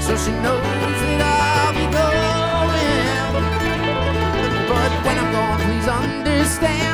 so she knows that I'll be going. But when I'm gone, please understand.